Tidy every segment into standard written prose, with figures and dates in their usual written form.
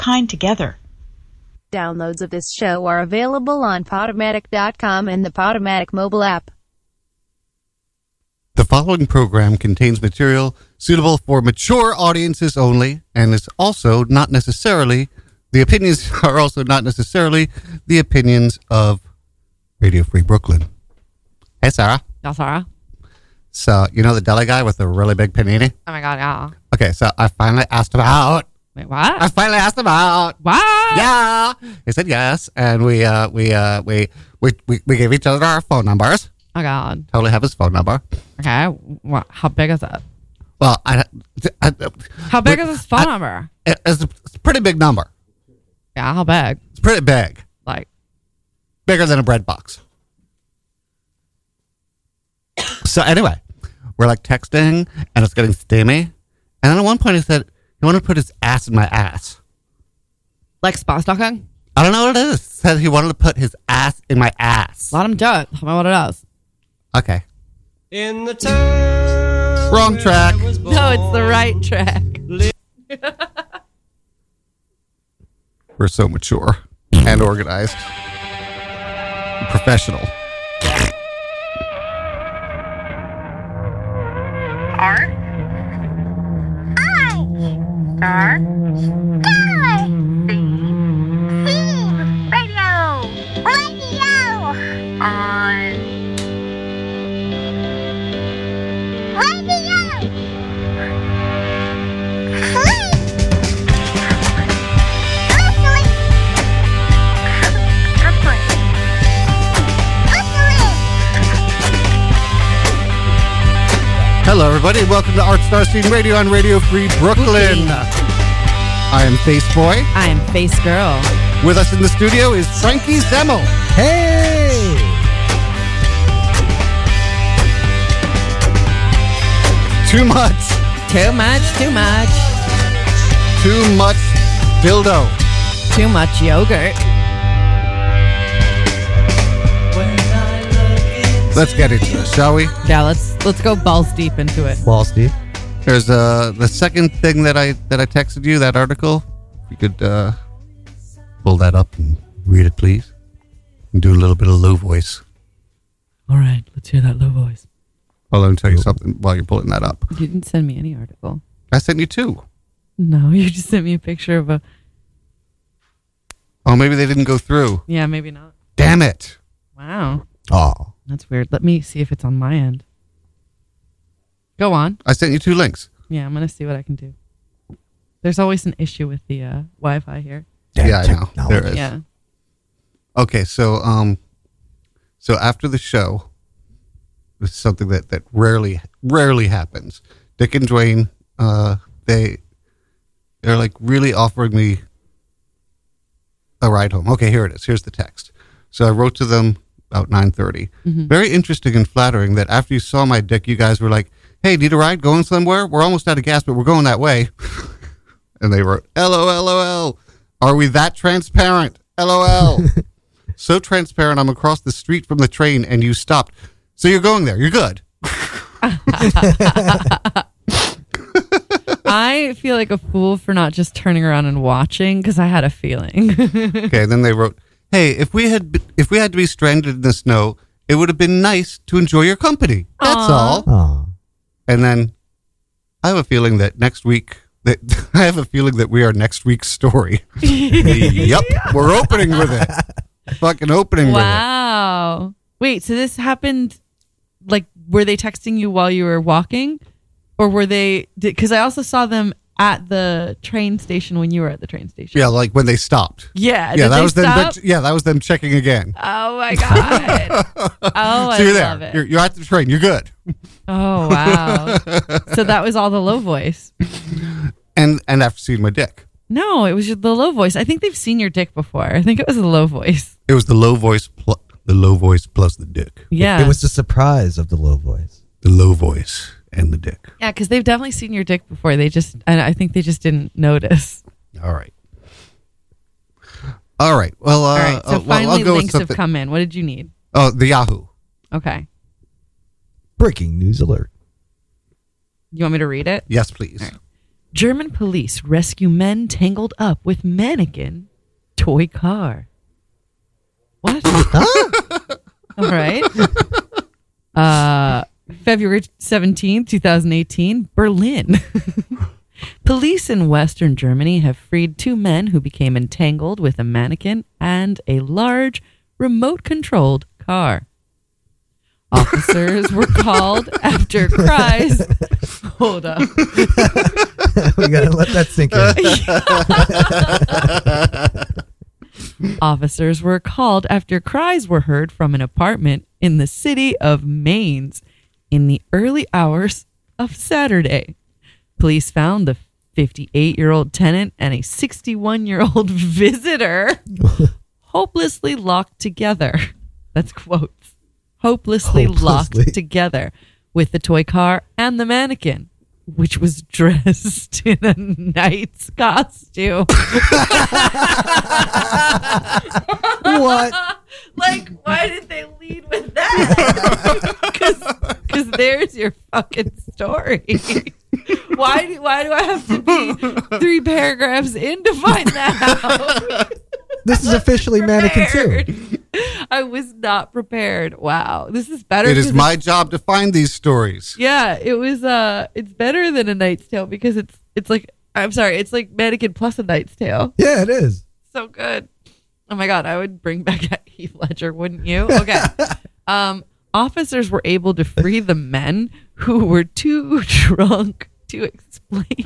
kind together. Downloads of this show are available on Podomatic.com and the Podomatic mobile app. The following program contains material suitable for mature audiences only, and is also not necessarily, the opinions are also not necessarily the opinions of Radio Free Brooklyn. Hey, Sarah. Yeah, Sarah. So, you know the deli guy with the really big panini? Oh my God, yeah. Okay, so I finally asked him out. Wait, what? I finally asked him out. What? Yeah. He said yes, and we gave each other our phone numbers. Oh God. Totally have his phone number. Okay. What? How big is it? Well, How big is his phone number? It's a pretty big number. Yeah, how big? It's pretty big. Like, Bigger than a bread box. So anyway, we're like texting, and it's getting steamy. And then at one point he said he wanted to put his ass in my ass. like spa stocking? I don't know what it is. Said he wanted to put his ass in my ass. Let him do it. Tell me what it is. Okay. In the town Wrong track. No, it's the right track. We're so mature and organized. Professional. Hello, everybody. Welcome to Art Star Scene Radio on Radio Free Brooklyn. I am Face Boy. I am Face Girl. With us in the studio is Frankie Zemmel. Hey! Too much. Too much, too much. Too much dildo. Too much yogurt. Let's get into this, shall we? Yeah, let's go balls deep into it. Wall Steve. There's the second thing that I texted you, that article. If you could pull that up and read it, please. And do a little bit of low voice. All right, let's hear that low voice. Well, let me tell you something while you're pulling that up. You didn't send me any article. I sent you two. No, you just sent me a picture of a... Oh, maybe they didn't go through. Yeah, maybe not. Damn it. Wow. Oh. That's weird. Let me see if it's on my end. Go on. I sent you two links. Yeah, I'm going to see what I can do. There's always an issue with the Wi-Fi here. Yeah, I know. There is. Yeah. Okay, so after the show, this is something that rarely happens. Dick and Dwayne, they're like really offering me a ride home. Okay, here it is. Here's the text. So I wrote to them about 9:30. Mm-hmm. Very interesting and flattering that after you saw my dick, you guys were like, "Hey, need a ride? Going somewhere? We're almost out of gas, but we're going that way." And they wrote, "LOL. Are we that transparent? LOL." So transparent, I'm across the street from the train and you stopped. So you're going there. You're good. I feel like a fool for not just turning around and watching because I had a feeling. Okay, then they wrote, "Hey, if we had to be stranded in the snow, it would have been nice to enjoy your company. That's all." Aw. And then I have a feeling that we are next week's story. Yep, we're opening with it. Fucking opening with it. Wow. Wait, so this happened, like, were they texting you while you were walking? Or were they, because I also saw them at the train station when you were at the train station. Yeah, like when they stopped. Yeah. Yeah, did that they was them. stop? That was them checking again. Oh my God. Oh, So you're I love there. it. You're at the train. You're good. Oh, wow. So that was all the low voice. And after seeing my dick, No, it was just the low voice. I think they've seen your dick before. I think it was the low voice. it was the low voice plus the dick. Yeah. It was the surprise of the low voice. The low voice and the dick. Yeah, because they've definitely seen your dick before. And I think they just didn't notice. All right. Well, All right. So I'll finally, go with links have something. come in. What did you need? Oh, the Yahoo. Okay. Breaking news alert. You want me to read it? Yes, please. All right. German police rescue men tangled up with mannequin toy car. What? All right. February 17th, 2018, Berlin. Police in Western Germany have freed 2 men who became entangled with a mannequin and a large remote-controlled car. Officers were called after cries. Hold up. We gotta let that sink in. Officers were called after cries were heard from an apartment in the city of Mainz in the early hours of Saturday. Police found the 58-year-old tenant and a 61-year-old visitor hopelessly locked together. That's quotes. Hopelessly locked together with the toy car and the mannequin, which was dressed in a knight's costume. What? Like, why did they lead with that? Because there's your fucking story. Why do I have to be 3 paragraphs in to find that out? This is officially Mannequin 2. I was not prepared. Wow, this is better. It is my job to find these stories. Yeah, it was. It's better than A Knight's Tale because it's like, I'm sorry, it's like Mannequin plus A Knight's Tale. Yeah, it is. So good. Oh my god, I would bring back Heath Ledger, wouldn't you? Okay. Officers were able to free the men who were too drunk to explain.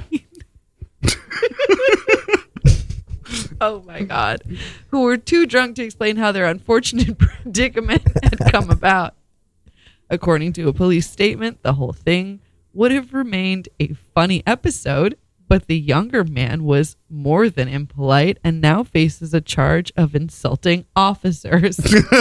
Oh my god. Who were too drunk to explain how their unfortunate predicament had come about. According to a police statement, the whole thing would have remained a funny episode, but the younger man was more than impolite and now faces a charge of insulting officers.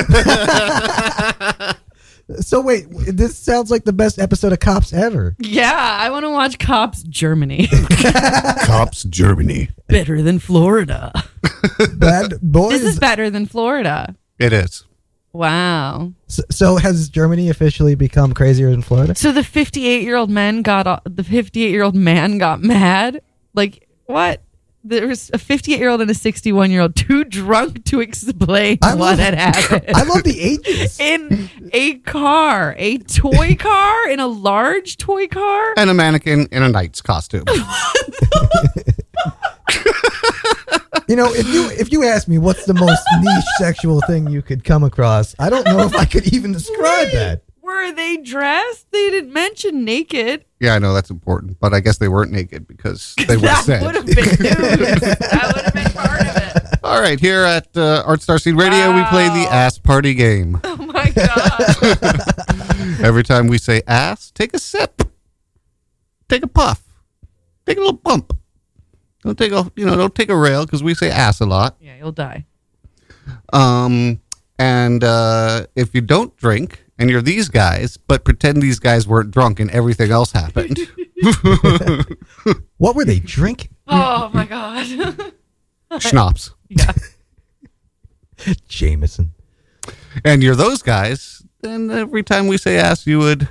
So wait, this sounds like the best episode of Cops ever. Yeah, I want to watch Cops Germany. Cops Germany. Better than Florida. Bad boys. This is better than Florida. It is. Wow. So has Germany officially become crazier than Florida? So the 58-year-old man got mad. Like, what? There was a 58-year-old and a 61-year-old too drunk to explain what had happened. I love the ages. In a car, a toy car, in a large toy car. And a mannequin in a knight's costume. You know, if you ask me what's the most niche sexual thing you could come across, I don't know if I could even describe that. Were they dressed? They didn't mention naked. Yeah, I know that's important, but I guess they weren't naked because they were That said. would have been news. That would have been part of it. All right, here at Art Star Seed Radio, we play the ass party game. Oh my god. Every time we say ass, take a sip, take a puff, take a little bump. Don't take a rail because we say ass a lot. Yeah, you'll die. And if you don't drink and you're these guys, but pretend these guys weren't drunk and everything else happened. What were they drinking? Oh my god. Schnapps. Yeah. Jameson. And you're those guys, then every time we say ass, you would...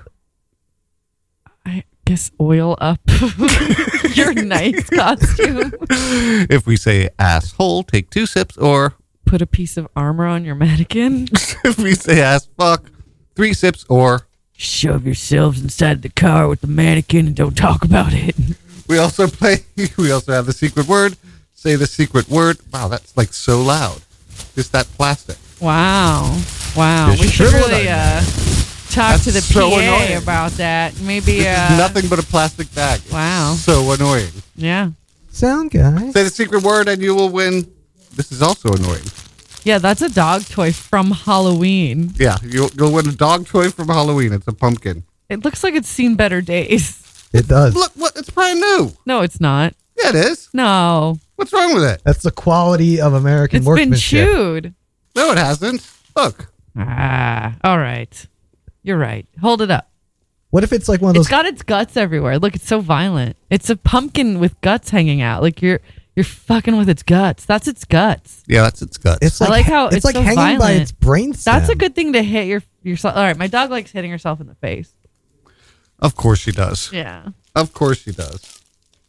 I guess oil up your nice costume. If we say asshole, take 2 sips, or Put a piece of armor on your mannequin. if we say ass fuck, 3 sips, or Shove yourselves inside the car with the mannequin and don't talk about it. we also have the secret word. Say the secret word. Wow, that's like so loud. Just that plastic. Wow. We should shriveled really talk That's to the so PA annoying. about that. Maybe This is nothing but a plastic bag. It's Wow. so annoying. Yeah. Sound guy. Say the secret word and you will win. This is also annoying. Yeah, that's a dog toy from Halloween. Yeah, you'll win a dog toy from Halloween. It's a pumpkin. It looks like it's seen better days. It does. Look, what? It's brand new. No, it's not. Yeah, it is. No. What's wrong with it? That's the quality of American It's been workmanship. chewed. No, it hasn't. Look. All right. You're right. Hold it up. What if it's like one of It's those? got its guts everywhere. Look, it's so violent. It's a pumpkin with guts hanging out. Like you're fucking with its guts. That's its guts. Yeah, that's its guts. It's I like, like how it's like so hanging by violent. its brain stem. That's a good thing to hit yourself. All right, my dog likes hitting herself in the face. Of course she does. Yeah. Of course she does.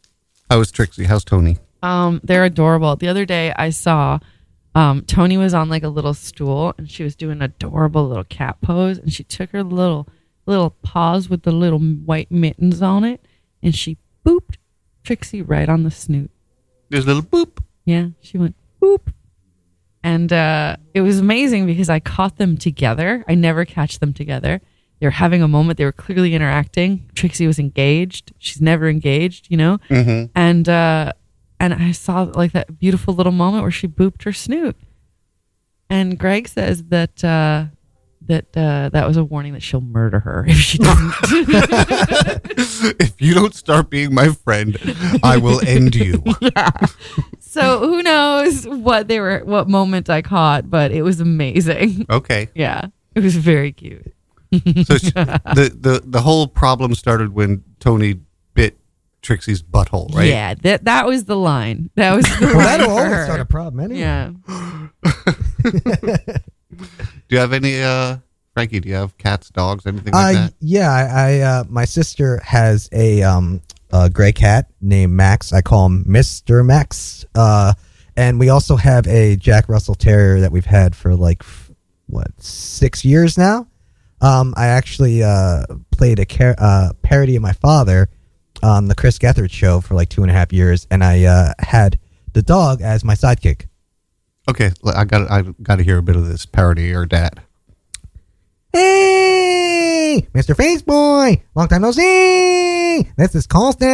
How is Trixie? How's Tony? They're adorable. The other day I saw Tony was on like a little stool and she was doing an adorable little cat pose, and she took her little paws with the little white mittens on it and she booped Trixie right on the snoot. There's a little boop. Yeah, she went boop. And it was amazing because I caught them together. I never catch them together. They were having a moment. They were clearly interacting. Trixie was engaged. She's never engaged, you know? Mm-hmm. And I saw like that beautiful little moment where she booped her snoot. And Greg says that that was a warning that she'll murder her if she doesn't. If you don't start being my friend, I will end you. Yeah. So who knows what moment I caught, but it was amazing. Okay. Yeah, it was very cute. So the whole problem started when Tony bit Trixie's butthole, right? Yeah, that was the line. That was the Well, line that'll for always her. start a problem anyway. Yeah. Do you have any, Frankie? Do you have cats, dogs, anything like that? Yeah, I my sister has a gray cat named Max. I call him Mr. Max. And we also have a Jack Russell Terrier that we've had for 6 years now. I actually played a parody of my father on the Chris Gethard show for 2.5 years, and I had the dog as my sidekick. Okay, I got to hear a bit of this parody or dad. Hey, Mr. Faceboy, long time no see. This is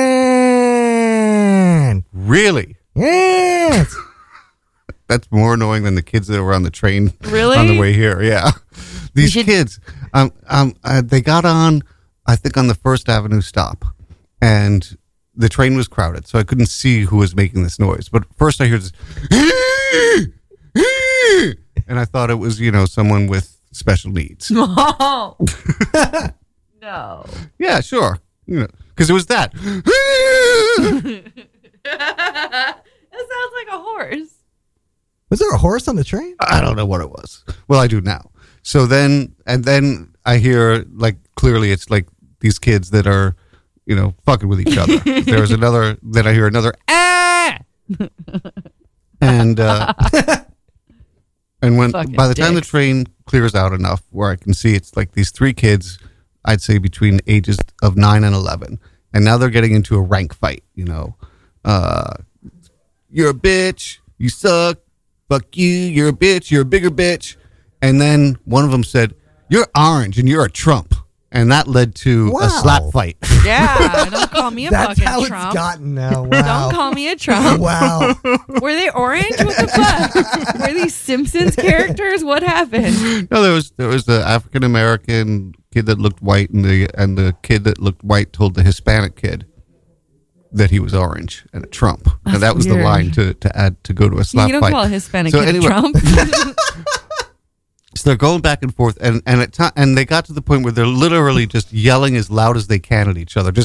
Colston. Really? Yes. That's more annoying than the kids that were on the train Really? on the way here. Yeah, these kids. They got on, I think, on the First Avenue stop, and the train was crowded, so I couldn't see who was making this noise. But first, I heard this, and I thought it was someone with special needs. No. No. Yeah, sure. Because it was that. That sounds like a horse. Was there a horse on the train? I don't know what it was. Well, I do now. So then I hear clearly it's these kids that are, fucking with each other. There's another. Then I hear another ah, and when Fucking by the time the dicks. train clears out enough where I can see it's these three kids, I'd say between ages of 9 and 11, and now they're getting into a rank fight. You're a bitch. You suck. Fuck you. You're a bitch. You're a bigger bitch. And then one of them said, "You're orange and you're a Trump." And that led to a slap fight. Yeah, don't call me a That's fucking how Trump. it's gotten now. Wow. Don't call me a Trump. Wow. Were they orange? What the fuck? Were these Simpsons characters? What happened? No, there was the African American kid that looked white, and the kid that looked white told the Hispanic kid that he was orange and a Trump. And that was weird. the line to add to go to a slap You don't fight. call a Hispanic So kid anyway- a Trump. So they're going back and forth, and they got to the point where they're literally just yelling as loud as they can at each other, just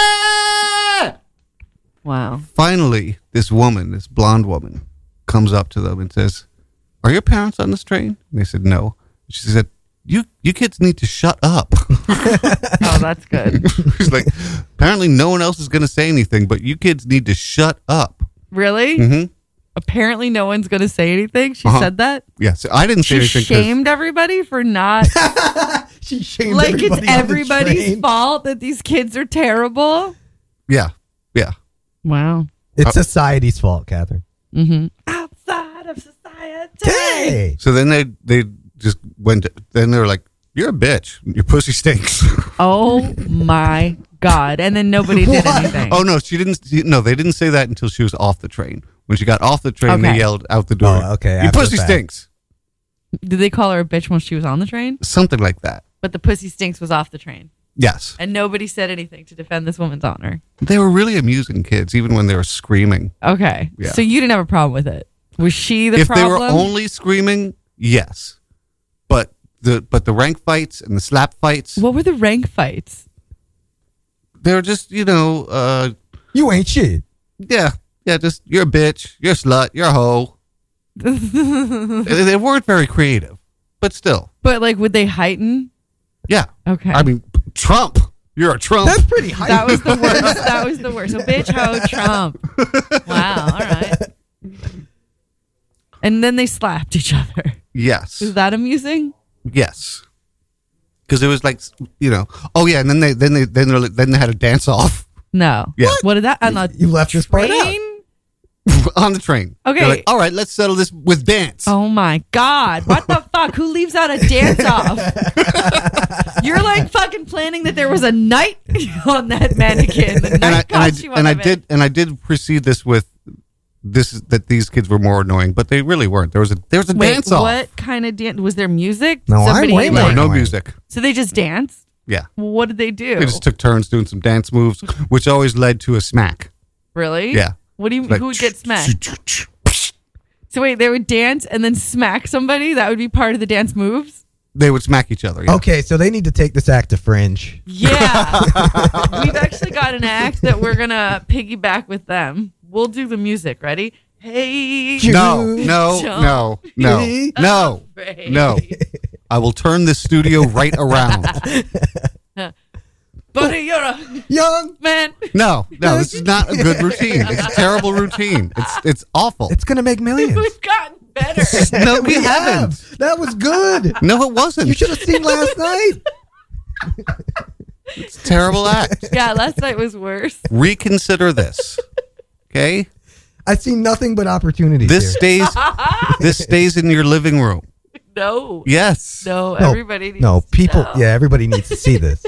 ah! Wow. Finally, this blonde woman, comes up to them and says, "Are your parents on this train?" And they said, "No." She said, You kids need to shut up." Oh, that's good. She's like, apparently no one else is going to say anything, but you kids need to shut up. Really? Mm-hmm. Apparently, no one's going to say anything. She Uh-huh. said that. Yeah, so I didn't say She anything. 'cause- shamed everybody for not. She shamed Like everybody it's on the everybody's train. fault that these kids are terrible. Yeah. Wow. It's society's fault, Catherine. Mm-hmm. Outside of society. Hey. So then they just went. Then they were like, "You're a bitch. Your pussy stinks." Oh my God. And then nobody did anything. Oh no, she didn't. No, they didn't say that until she was off the train. When she got off the train, Okay. they yelled out the door. Oh, okay, Your after the pussy fact. stinks. Did they call her a bitch when she was on the train? Something like that. But the pussy stinks was off the train. Yes. And nobody said anything to defend this woman's honor. They were really amusing kids, even when they were screaming. Okay. Yeah. So you didn't have a problem with it. Was she the If problem? they were only screaming, yes. But the rank fights and the slap fights, What were the rank fights? they were just, You ain't shit. yeah, just, you're a bitch, you're a slut, you're a hoe. They weren't very creative, but still, But like, would they heighten? yeah. Okay. I mean, Trump, You're a Trump. That's pretty hype. That was the worst. That was the worst. So bitch, ho, Trump. Wow. All right. And then they slapped each other. Yes. Was that amusing? Yes. Because it was like, oh yeah, and then they had a dance off No. Yeah. What did that? On a You left this part out. train? on the train. Okay. They're like, all right, let's settle this with dance. Oh my God. What the fuck? Who leaves out a dance off? You're like fucking planning that there was a night on that mannequin. The night costume on it. I did precede this with that these kids were more annoying, but they really weren't. There was a Wait, dance off. what kind of dance? Was there music? No, I'm way No, more no annoying. music. So they just danced? Yeah. What did they do? They just took turns doing some dance moves, which always led to a smack. Really? Yeah. What do you Like, who would get smacked? So wait, they would dance and then smack somebody? That would be part of the dance moves? They would smack each other. Yeah. Okay, so they need to take this act to Fringe. Yeah. We've actually got an act that we're gonna piggyback with them. We'll do the music. Ready? Hey. No. I will turn this studio right around. Buddy, you're a Young, man. No, this is not a good routine. It's a terrible routine. It's awful. it's gonna make millions. We've gotten better. No, we haven't. That was good. No, it wasn't. You should have seen last night. It's a terrible act. Yeah, last night was worse. Reconsider this. Okay? I see nothing but opportunities This here. stays in your living room. No. Yes. No, No, everybody needs No, to people. know. Yeah, everybody needs to see this.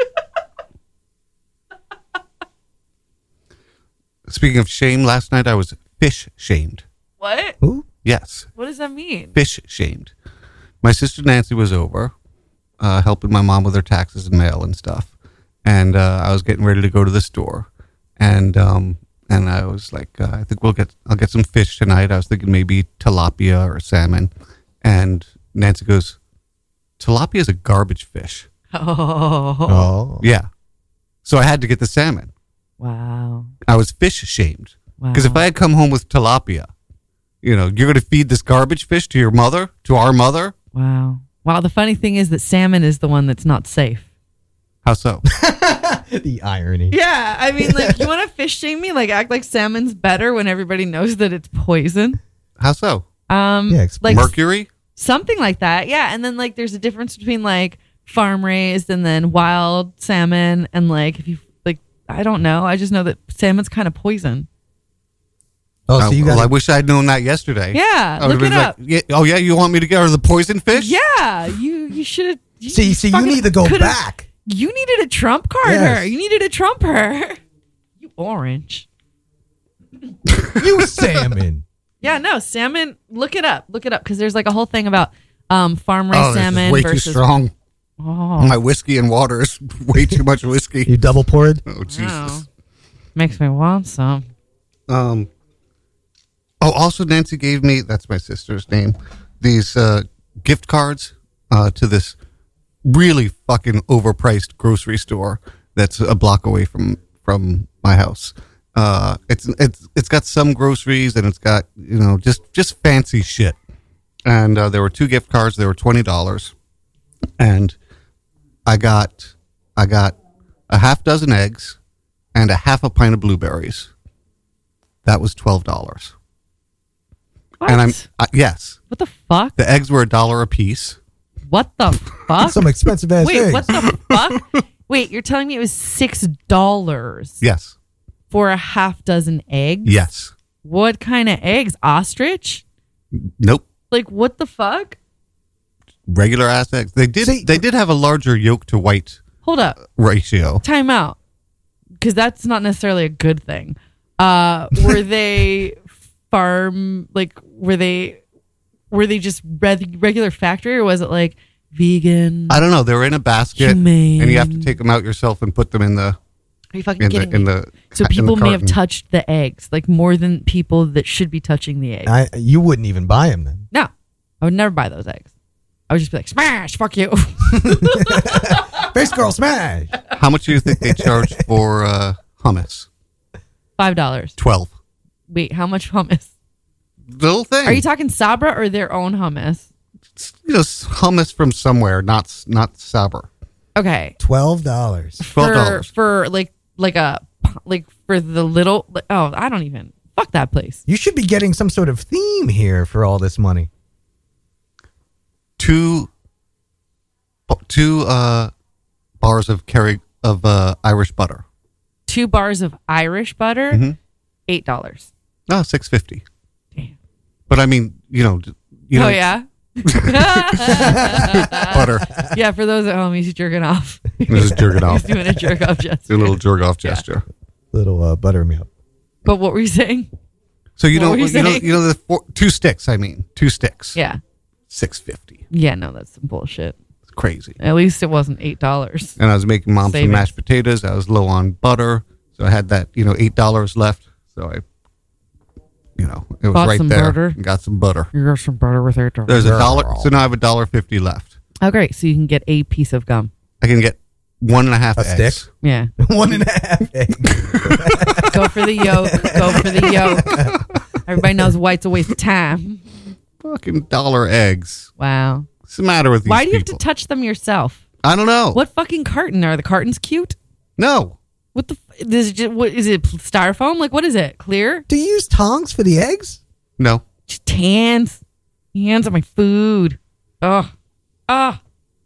Speaking of shame, last night I was fish shamed. What? Who? Yes. What does that mean? Fish shamed. My sister Nancy was over helping my mom with her taxes and mail and stuff. And I was getting ready to go to the store. And I was like, I think I'll get some fish tonight. I was thinking maybe tilapia or salmon. And Nancy goes, tilapia is a garbage fish. Oh. Oh. Yeah. So I had to get the salmon. Wow. I was fish shamed. Wow. Because if I had come home with tilapia, you're going to feed this garbage fish to your mother, to our mother? Wow. Wow. The funny thing is that salmon is the one that's not safe. How so? The irony. Yeah. I mean, like, you want to fish shame me? Like, act like salmon's better when everybody knows that it's poison. How so? Yeah, explain. Like Mercury? something like that. Yeah. And then, like, there's a difference between, like, farm raised and then wild salmon. And, like, if you, like, I don't know. I just know that salmon's kind of poison. Oh, so you well, I got wish I'd known that yesterday. Yeah. I would've Look it been up. like, oh yeah, you want me to get her the poison fish? Yeah. You should have. see. You need to go back. You needed a trump card Yes. her. You needed a trump her. You orange. You salmon. Yeah, no, salmon. Look it up. Look it up because there's like a whole thing about farm raised Oh, this salmon is way versus. too strong. Oh, My whiskey and water is way too much whiskey. You double poured. Oh Jesus. makes me want some. Oh, also Nancy gave me, that's my sister's name, these gift cards to this really fucking overpriced grocery store that's a block away from my house. It's got some groceries and it's got, just fancy shit. And there were 2 gift cards. They were $20. And I got a half dozen eggs and a half a pint of blueberries. That was $12. What? And yes, What the fuck? the eggs were $1 a piece. What the fuck? Some expensive ass Wait, eggs. what the fuck? Wait, you're telling me it was $6 Yes, for a half dozen eggs? yes. What kind of eggs? Ostrich? Nope. Like what the fuck? Regular ass eggs. They did have a larger yolk to white Hold up. ratio. Time out. Because that's not necessarily a good thing. Were they farm, like, were they just regular factory or was it like vegan? I don't know. They were in a basket, Humane. and you have to take them out yourself and put them in the Are you fucking kidding me? So in the people may have carton. touched the eggs, like more than people that should be touching the eggs. You wouldn't even buy them then. No, I would never buy those eggs. I would just be like, smash, fuck you. Face girl smash. How much do you think they charge for hummus? $5. 12. Wait, how much hummus? Little thing. Are you talking Sabra or their own hummus? Hummus from somewhere, not Sabra. Okay. $12. $12. For like for the little. I don't even. Fuck that place. You should be getting some sort of theme here for all this money. Two bars of Irish butter. 2 bars of Irish butter, Mhm. $8. No, $6.50. Damn. But I mean, you know. Oh yeah. Butter. Yeah, for those at home, he's jerking off. He's jerking off. He's doing a jerk off gesture. Do a little jerk off gesture. Little buttermilk. But what were you saying? So you What know, were you saying? you know the 2 sticks. I mean, 2 sticks. Yeah. $6.50. Yeah, no, that's some bullshit. It's crazy. At least it wasn't $8. And I was making mom some Savings. mashed potatoes. I was low on butter, so I had that $8 left. So I, it was Bought right some there. butter? Got some butter. You got some butter with $8. There's $1. So now I have $1.50 left. Oh, great. So you can get a piece of gum. I can get 1.5 A eggs. stick? Yeah. 1.5 eggs. Go for the yolk. Go for the yolk. Everybody knows white's a waste of time. Fucking $1 eggs. Wow. What's the matter with these Why do you have people? to touch them yourself? I don't know. What fucking carton? Are the cartons cute? No. What the? What is it? Styrofoam? Like what is it? Clear? Do you use tongs for the eggs? No. Just hands. Hands on my food. Ugh. Ah.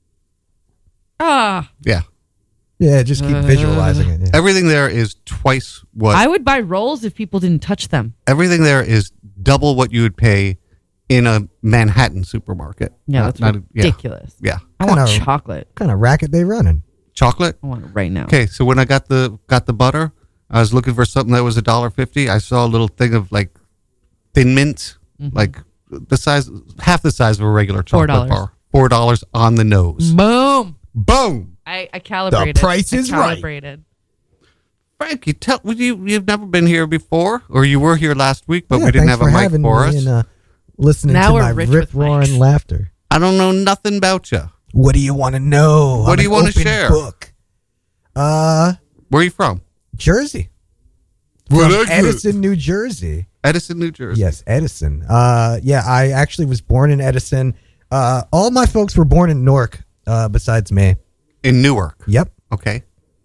Ah. Yeah. Yeah, just keep visualizing it. Yeah. Everything there is twice what. I would buy rolls if people didn't touch them. Everything there is double what you would pay in a Manhattan supermarket. Yeah, that's ridiculous. Yeah. I want Kinda- chocolate. What kind of racket they running? Chocolate. I want it right now. Okay, so when I got the butter, I was looking for something that was $1.50. I saw a little thing of like Thin Mint, like the size, half the size of a regular chocolate $4. bar. $4 on the nose. Boom. Boom. I calibrated. The price is right. calibrated. Frank, you've never been here before, or you were here last week, but Yeah, we didn't thanks have a mic having for me us. and, listening Now to we're my rich with rip-roaring mics. laughter. I don't know nothing about you. What do you want to know? What do you want to share? Book. Where are you from? Jersey. From From Edison, New Jersey. Edison, New Jersey. Yes, Edison. Yeah, I actually was born in Edison. All my folks were born in Newark, besides me. In Newark. Yep. Okay.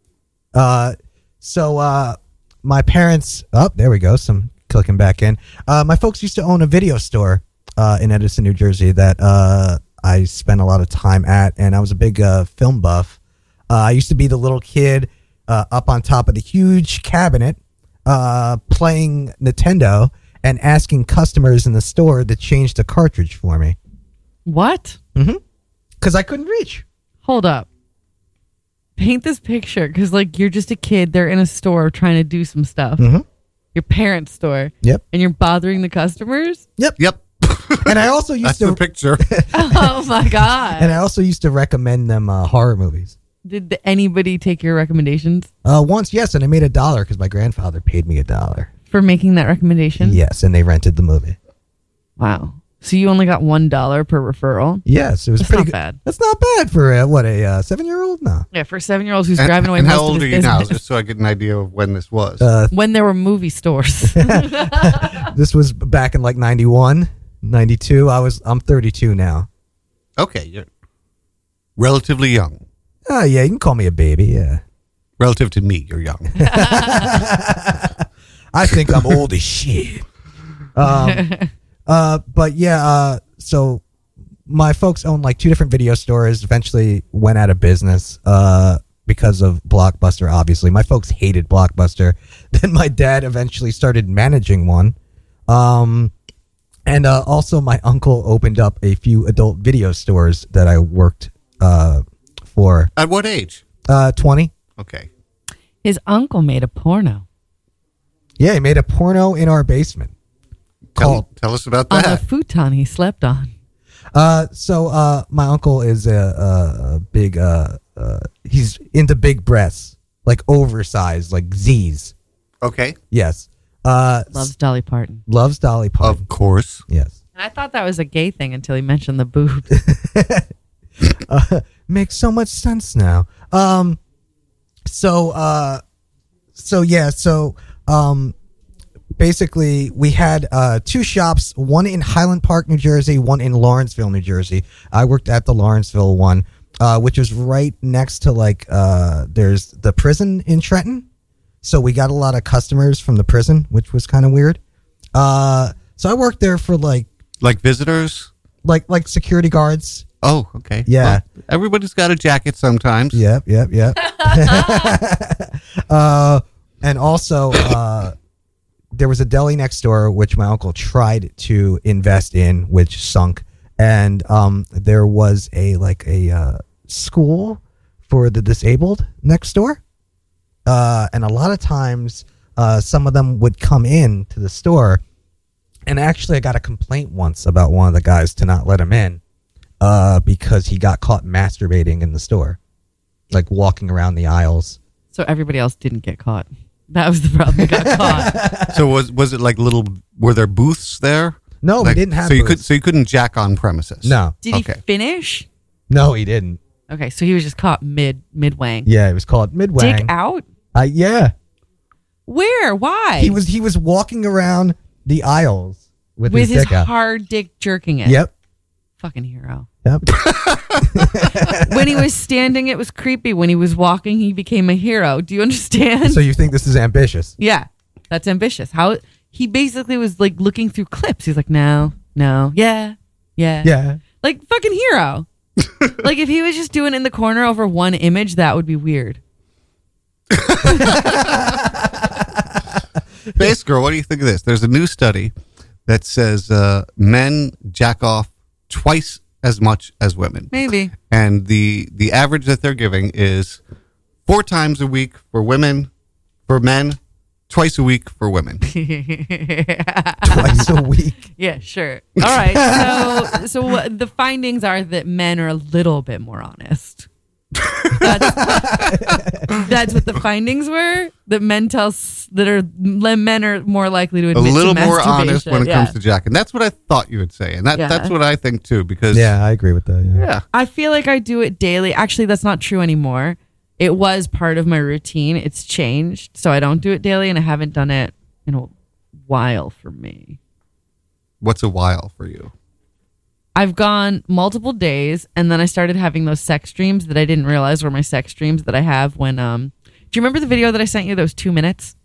So my parents, there we go, some clicking back in. My folks used to own a video store in Edison, New Jersey that I spent a lot of time at, and I was a big film buff. I used to be the little kid up on top of the huge cabinet playing Nintendo and asking customers in the store to change the cartridge for me What? because I couldn't reach. Hold up. Paint this picture because, like, you're just a kid. They're in a store trying to do some stuff. Your parents' store. Yep. And you're bothering the customers? Yep. And I also used That's to the picture. Oh, my God. and I also used to recommend them horror movies. Did anybody take your recommendations Once, yes, and I made $1 because my grandfather paid me $1. for making that recommendation? Yes, and they rented the movie. Wow. So you only got $1 per referral? Yes, it was That's pretty not good. bad. That's not bad for a 7-year-old? No. Yeah, for 7-year-olds who's And- driving away and most how old of are his you now? business. Just so I get an idea of when this was. When there were movie stores. This was back in like 91, 92. I'm 32 now. Okay, you're relatively young. Oh, yeah, you can call me a baby, yeah. Relative to me, you're young. I think I'm old as shit. But yeah, so my folks owned like 2 different video stores, eventually went out of business because of Blockbuster, obviously. My folks hated Blockbuster. Then my dad eventually started managing one. And also my uncle opened up a few adult video stores that I worked for. At what age? 20. Okay. His uncle made a porno Yeah, he made a porno in our basement. Tell us about on a that. futon he slept on. So my uncle is a big he's into big breasts, like oversized, like Z's. Okay. Yes. Loves Dolly Parton. Loves Dolly Parton. Of course. Yes. And I thought that was a gay thing until he mentioned the boobs. Makes so much sense now. Basically we had 2 shops, one in Highland Park, New Jersey, one in Lawrenceville, New Jersey. I worked at the Lawrenceville one. which is right next to there's the prison in Trenton. So we got a lot of customers from the prison, which was kind of weird. So I worked there for like visitors, like security guards. Oh, okay. Yeah. Well, everybody's got a jacket sometimes. Yep. And also, there was a deli next door which my uncle tried to invest in, which sunk. And there was a school for the disabled next door. And a lot of times, some of them would come in to the store. And actually, I got a complaint once about one of the guys to not let him in because he got caught masturbating in the store, like walking around the aisles. So everybody else didn't get caught. That was the problem. They got caught. So was it like were there booths there? No, we didn't have booths. So you couldn't jack on premises? No. Did he finish? No, he didn't. Okay, so he was just caught mid-wang. Yeah, it was called mid-wang. Dick out? Yeah. Where? Why? He was walking around the aisles with his dick out. hard dick jerking it. Yep. Fucking hero. Yep. When he was standing, it was creepy. When he was walking, he became a hero. Do you understand? So you think this is ambitious? Yeah, that's ambitious. How he basically was like looking through clips. He's like, no, yeah. Like fucking hero. Like if he was just doing it in the corner over one image, that would be weird. Base Girl, what do you think of this? There's a new study that says men jack off twice as much as women. Maybe. And the average that they're giving is 4 times a week for women, for men, twice a week for women. Twice a week. Yeah, sure. All right. So what the findings are that men are a little bit more honest. That's what the findings were. That men men are more likely to admit a little to more honest when it Yeah. comes to jacking. That's what I thought you would say, and that's what I think too. Because Yeah, I agree with that. yeah, I feel like I do it daily. Actually, that's not true anymore. It was part of my routine. It's changed, so I don't do it daily, and I haven't done it in a while for me. what's a while for you? I've gone multiple days, and then I started having those sex dreams that I didn't realize were my sex dreams that I have when do you remember the video that I sent you that was 2 minutes?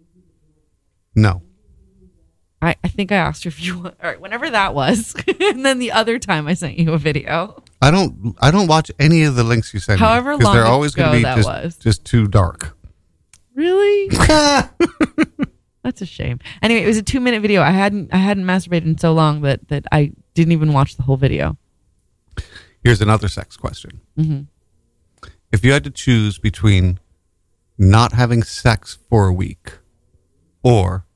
No. I think I asked you if you want, all right, whenever that was. And then the other time I sent you a video. I don't watch any of the links you send However me because long they're always ago going to be that was. just too dark. Really? That's a shame. Anyway, it was a 2-minute video. I hadn't masturbated in so long that I didn't even watch the whole video. Here's another sex question. Mm-hmm. If you had to choose between not having sex for a week or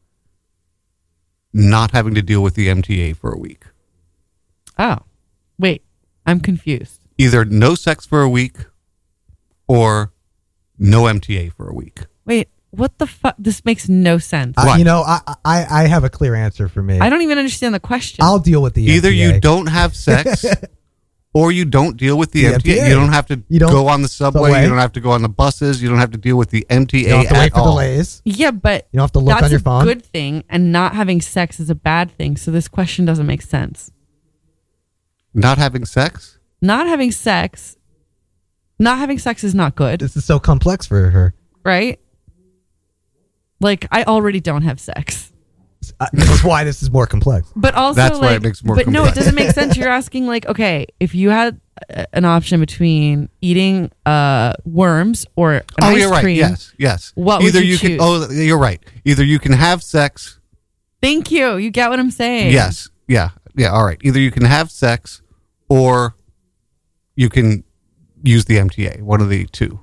not having to deal with the MTA for a week, Oh, wait. I'm confused. either no sex for a week or no MTA for a week. Wait, what the fuck? This makes no sense. What? I have a clear answer for me. I don't even understand the question. I'll deal with the Either MTA. you don't have sex or you don't deal with the The MTA. MTA. You don't have to You don't- go on the subway. subway. You don't have to go on the buses. You don't have to deal with the MTA You don't have to at wait for all. delays. Yeah, but You don't have to look that's on your a phone. good thing, and not having sex is a bad thing. So this question doesn't make sense. Not having sex? Not having sex is not good, This is so complex for her. right? Like I already don't have sex, That's why this is more complex. but also That's why like, it makes more But no, it complex. doesn't make sense. You're asking like, okay, if you had an option between eating worms or an Oh, ice you're right. cream, Yes. What would Either you can. choose? Oh, you're right. Either you can have sex. Thank you. You get what I'm saying? Yes. Yeah. All right. Either you can have sex, or you can use the MTA. One of the two.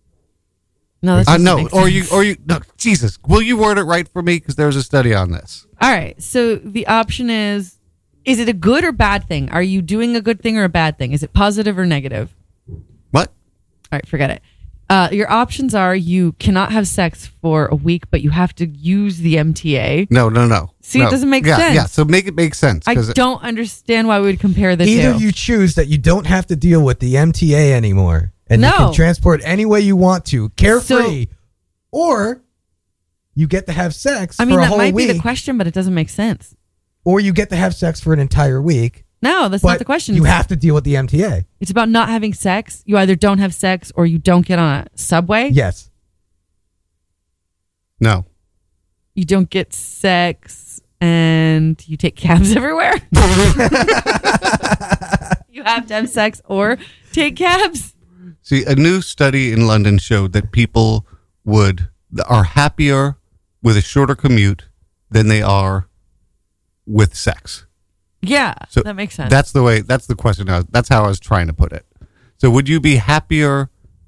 No, that doesn't No. make Or sense. you. No. Jesus. Will you word it right for me? Because there's a study on this. All right. So the option is it a good or bad thing? Are you doing a good thing or a bad thing? Is it positive or negative? What? All right, forget it. Your options are you cannot have sex for a week, but you have to use the MTA. No. See, it doesn't make sense. Yeah. So make it make sense. I 'cause don't understand why we would compare the Either two. you choose that you don't have to deal with the MTA anymore, and you No. can transport any way you want to, carefree, or you get to have sex I mean, for a that whole might week, be the question, but it doesn't make sense. or you get to have sex for an entire week, No, that's but not the question. you have to deal with the MTA. It's about not having sex. You either don't have sex or you don't get on a subway. Yes. No. You don't get sex and you take cabs everywhere. You have to have sex or take cabs. See, a new study in London showed that people are happier with a shorter commute than they are with sex. Yeah, So that makes sense. That's the question. That's how I was trying to put it. So would you be happier?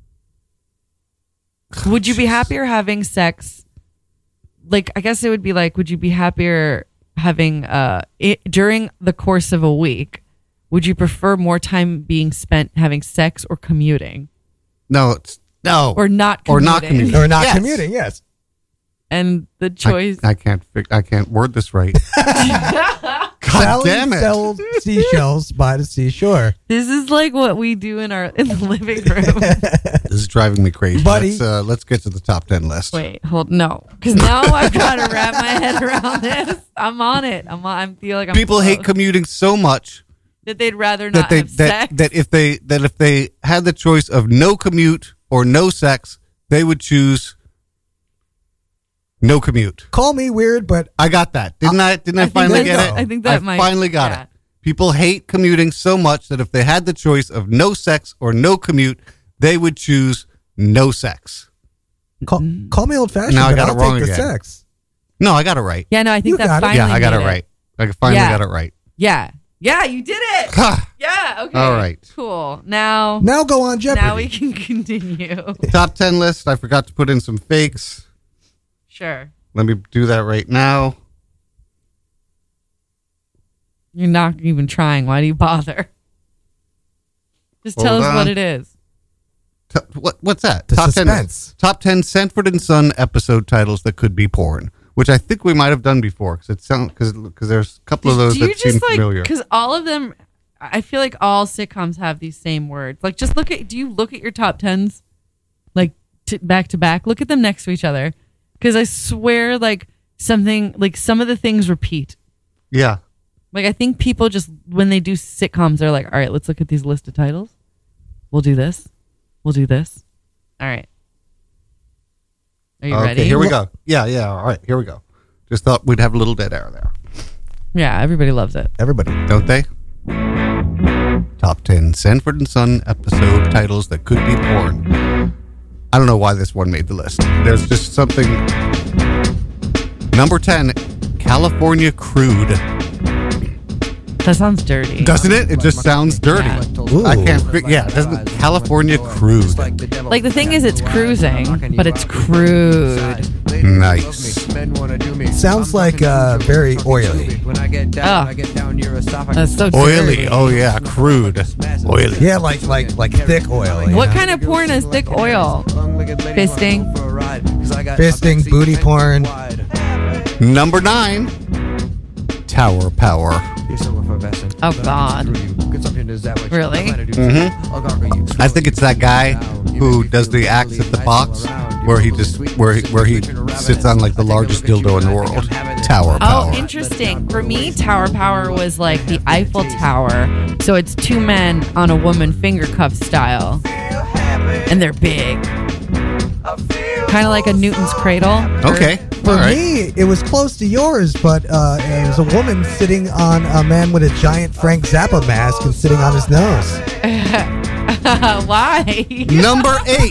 Would you be happier having sex? Like, I guess it would be like, would you be happier having during the course of a week? Would you prefer more time being spent having sex or commuting? No. Or not commuting? Or not commuting. Or not Yes. commuting, yes. And the choice... I can't word this right. God Sally damn it. sells seashells by the seashore. This is like what we do in the living room. This is driving me crazy. Buddy. Let's get to the top 10 list. Wait, no. Because now I've got to wrap my head around this. I'm on it. I feel like I'm People hate close. commuting so much That they'd rather that not have sex. that if they had the choice of no commute or no sex, they would choose no commute. Call me weird, but I got that. Didn't I think finally that's- get it? I think that might... finally got yeah. it. People hate commuting so much that if they had the choice of no sex or no commute, they would choose no sex. call me old fashioned. Now I but got it I'll wrong take the again. sex. No, I got it right. Yeah, no, I think You that got it. finally Yeah, I got made it right. I finally Yeah. got it right. Yeah. Yeah, you did it. Ha! Yeah, okay. All right. Cool. Now Now go on Jeopardy. we can continue. Top 10 list. I forgot to put in some fakes. Sure. Let me do that right now. You're not even trying. Why do you bother? Just tell Hold us on. what it is. What's that? The Top suspense. 10. Top 10 Sanford and Son episode titles that could be porn, which I think we might have done before because there's a couple of those Do you that seem just familiar. because all of them, I feel like all sitcoms have these same words. Like, just do you look at your top tens, like back to back? Look at them next to each other, because I swear, like some of the things repeat. Yeah. Like, I think people just, when they do sitcoms, they're like, all right, let's look at these list of titles. We'll do this. We'll do this. All right. Are you Okay, ready? here we go. Yeah. All right, here we go. Just thought we'd have a little dead air there. Yeah, everybody loves it. Everybody. Don't they? Top 10 Sanford and Son episode titles that could be porn. I don't know why this one made the list. There's just something. Number 10, California Crude. That sounds dirty. Doesn't it? It just sounds dirty. Ooh. I can't figure. Yeah, doesn't California Crude. Like, the thing is, it's cruising, but it's crude. Nice. Sounds like very oily. That's so Oily. dirty. Oh yeah, crude. Oily. Yeah, like thick oil. What kind of porn is thick oil? Fisting? Fisting, booty porn. Number 9, Tower Power. Oh, God. Really? I think it's that guy who does the acts at the box where he sits on like the largest dildo in the world. Tower Power. Oh, interesting. For me, Tower Power was like the Eiffel Tower. So it's two men on a woman finger cuff style. And they're big. Kind of like a Newton's Cradle. Okay. For All right. me, it was close to yours, but it was a woman sitting on a man with a giant Frank Zappa mask and sitting on his nose. Why? Number 8,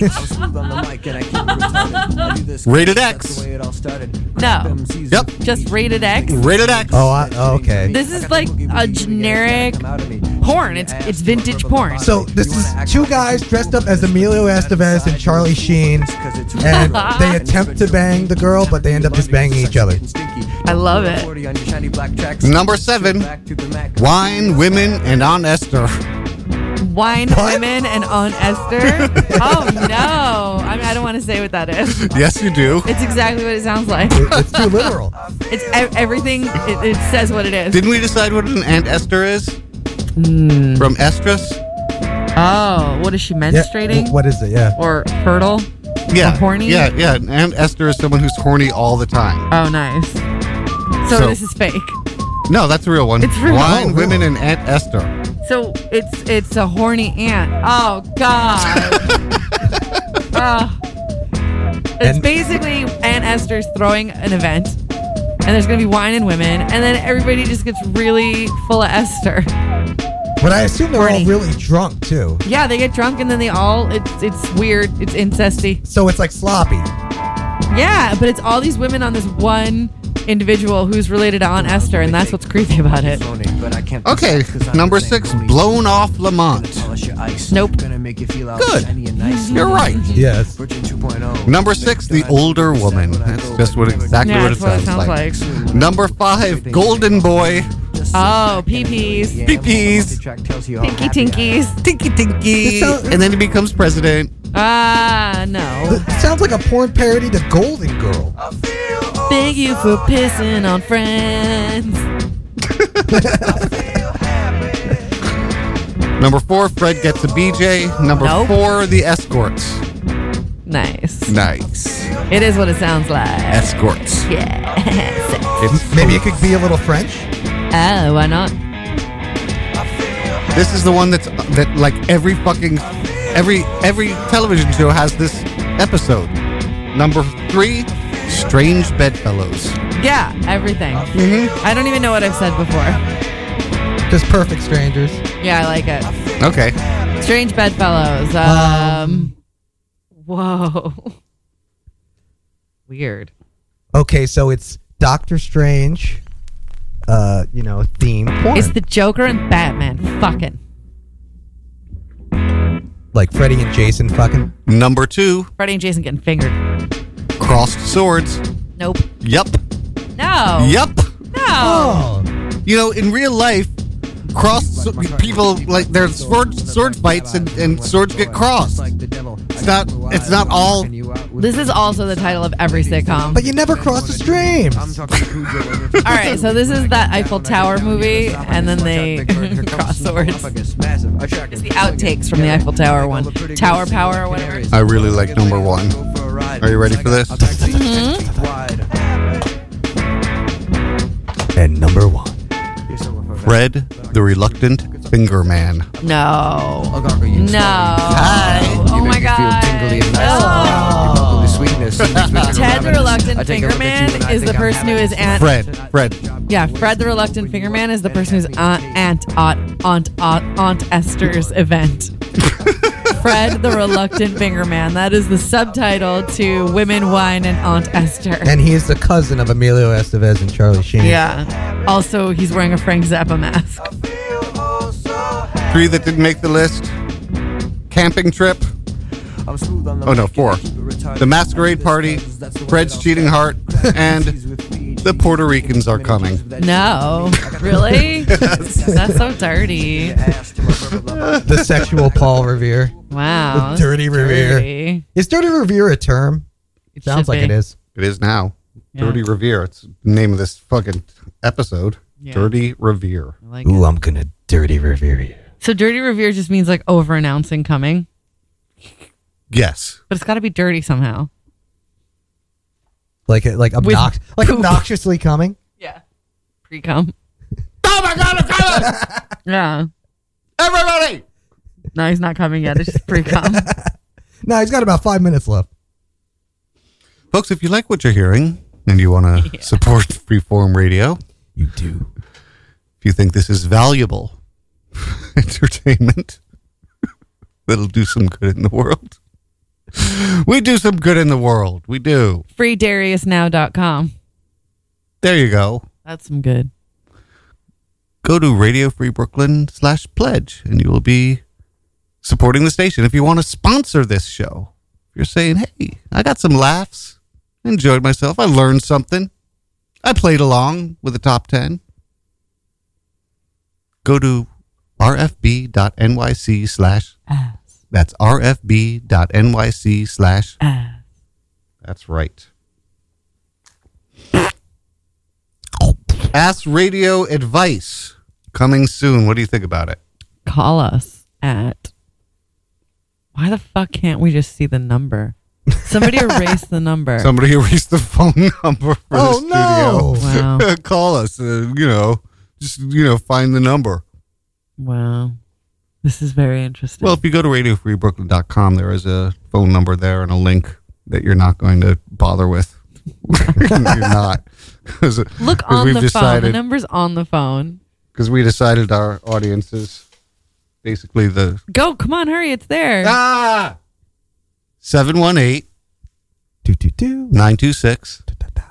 Rated X. No. Yep. Just rated X. Rated X. Oh, okay. This is like a generic porn. It's vintage porn. So this is two guys dressed up as Emilio Estevez and Charlie Sheen, and they attempt to bang the girl, but they end up just banging each other. I love it. Number 7, Wine, Women, and On Esther. Wine, women, and on Esther. Oh no! I mean, I don't want to say what that is. Yes, you do. It's exactly what it sounds like. It's too literal. It's everything. It says what it is. Didn't we decide what an Aunt Esther is? From Estrus? Oh, what is she menstruating? Yeah, what is it? Yeah. Or fertile? Yeah. Or horny? Yeah. Aunt Esther is someone who's horny all the time. Oh, nice. So this is fake. No, that's a real one. It's real. Wine, Oh, Women, really? and Aunt Esther. So it's a horny ant. Oh God. It's And- basically Aunt Esther's throwing an event, and there's gonna be wine and women, and then everybody just gets really full of Esther. But I assume they're Horny. all really drunk too. Yeah, they get drunk and then they all it's weird. It's incesty. So it's like sloppy. Yeah, but it's all these women on this one individual who's related to Aunt Esther, and that's what's creepy about it. Okay, number 6, Blown Off Lamont. Nope. Good. You're right. Yes. Number 6, The Older Woman. That's just exactly Yeah, what it that's sounds what it like. sounds like. Number 5, Golden Boy. Oh, pee-pees. Pee-pees. Pinky tinkies. Tinky Tinky. It sounds- And then he becomes president. Ah, no. It sounds like a porn parody to Golden Girl. Thank you for pissing on friends. Number 4, Fred Gets a BJ. Number Nope. 4, The Escorts. Nice. Nice. It is what it sounds like. Escorts. Yeah. It's Maybe it could be a little French. Oh, why not? This is the one that like every television show has this episode. Number 3, Strange Bedfellows. Yeah, everything. Mm-hmm. I don't even know what I've said before. Just perfect strangers. Yeah, I like it. Okay. Strange Bedfellows. Whoa. Weird. Okay, so it's Doctor Strange, theme porn. It's the Joker and Batman fucking. Like Freddy and Jason fucking. Number 2, Freddy and Jason getting fingered. Crossed Swords. Nope. Yup. No. Yup. No. Oh. You know, in real life, people like there's sword fights and swords get crossed. It's not all. This is also the title of every sitcom. But you never cross the streams. All right, so this is that Eiffel Tower movie, and then they cross swords. It's the outtakes from the Eiffel Tower one. Tower Power or whatever. I really like number 1. Are you ready for this? And number 1. Fred the Reluctant Finger Man. No. No. Hi. Oh my god. Oh. Ted the Reluctant Finger Man is the person who is Aunt. Fred. Yeah, Fred the Reluctant Finger Man is the person who's Aunt Esther's event. Fred the Reluctant Finger Man. That is the subtitle to Women, Wine, and Aunt Esther. And he is the cousin of Emilio Estevez and Charlie Sheen. Yeah. Also, he's wearing a Frank Zappa mask. 3 that didn't make the list. Camping Trip. Oh no, 4. The Masquerade Party. Fred's Cheating Heart. And The Puerto Ricans Are Coming. No. Really? That's so dirty. The sexual Paul Revere. Wow. The Dirty Revere. Dirty. Is Dirty Revere a term? It Sounds should like be. it is. It is now. Yeah. Dirty Revere. It's the name of this fucking episode. Yeah. Dirty Revere. I like Ooh, it. I'm gonna Dirty Revere you. So Dirty Revere just means like over announcing coming, Yes. but it's got to be dirty somehow. Like obnoxiously coming. Yeah. Pre-cum. Oh my God, I'm coming! Yeah. Everybody! No, he's not coming yet. It's just pre-cum. No, he's got about 5 minutes left. Folks, if you like what you're hearing and you want to support Freeform Radio, You do. if you think this is valuable entertainment that'll do some good in the world, we do some good in the world. We do. FreeDariusNow.com. There you go. That's some good. Go to Radio Free Brooklyn /pledge and you will be supporting the station. If you want to sponsor this show, you're saying, hey, I got some laughs, enjoyed myself, I learned something, I played along with the top 10. Go to rfb.nyc/ that's rfb.nyc/ that's right. Ask Radio Advice coming soon. What do you think about it? Call us at... Why the fuck can't we just see the number? Somebody erase the number. Somebody erased the phone number for the studio. no. Wow. Call us, just find the number. Wow. This is very interesting. Well, if you go to radiofreebrooklyn.com, there is a phone number there and a link that you're not going to bother with. You're not. Look on the phone. The number's on the phone. Because we decided our audience is basically the... Go, come on, hurry, it's there. 718 926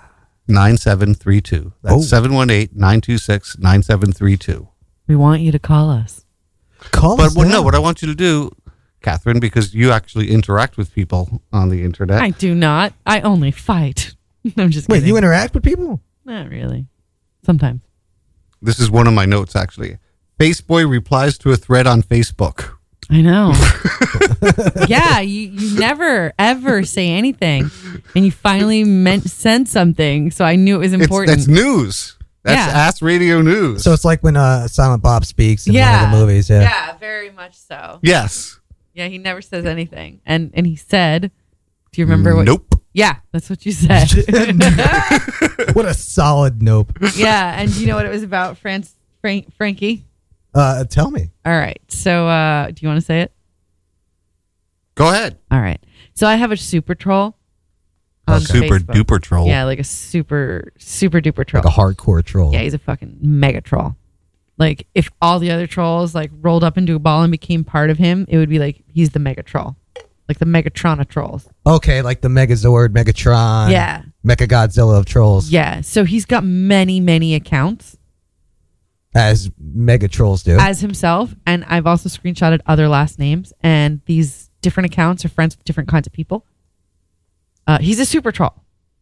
9732. That's 718-926-9732. We want you to call us. But what I want you to do, Catherine, because you actually interact with people on the internet. I do not. I only fight. I'm just kidding. Wait, you interact with people? Not really. Sometimes. This is one of my notes, actually. Faceboy replies to a thread on Facebook. I know. Yeah, you never, ever say anything. And you finally send something, so I knew it was important. That's news. That's Ask Radio News. So it's like when Silent Bob speaks in one of the movies. Yeah. Yeah, very much so. Yes. Yeah, he never says anything. And he said, do you remember what? Nope. Yeah, that's what you said. What a solid nope. Yeah, and do you know what it was about, Frankie? Tell me. All right. So do you want to say it? Go ahead. All right. So I have a super troll. A super duper troll. Yeah, like a super duper troll. Like a hardcore troll. Yeah, he's a fucking mega troll. Like if all the other trolls like rolled up into a ball and became part of him, it would be like he's the mega troll. Like the Megatron of trolls. Okay, like the Megazord, Megatron. Yeah. Mechagodzilla of trolls. Yeah. So he's got many accounts. As mega trolls do. As himself. And I've also screenshotted other last names. And these different accounts are friends with different kinds of people. He's a super troll.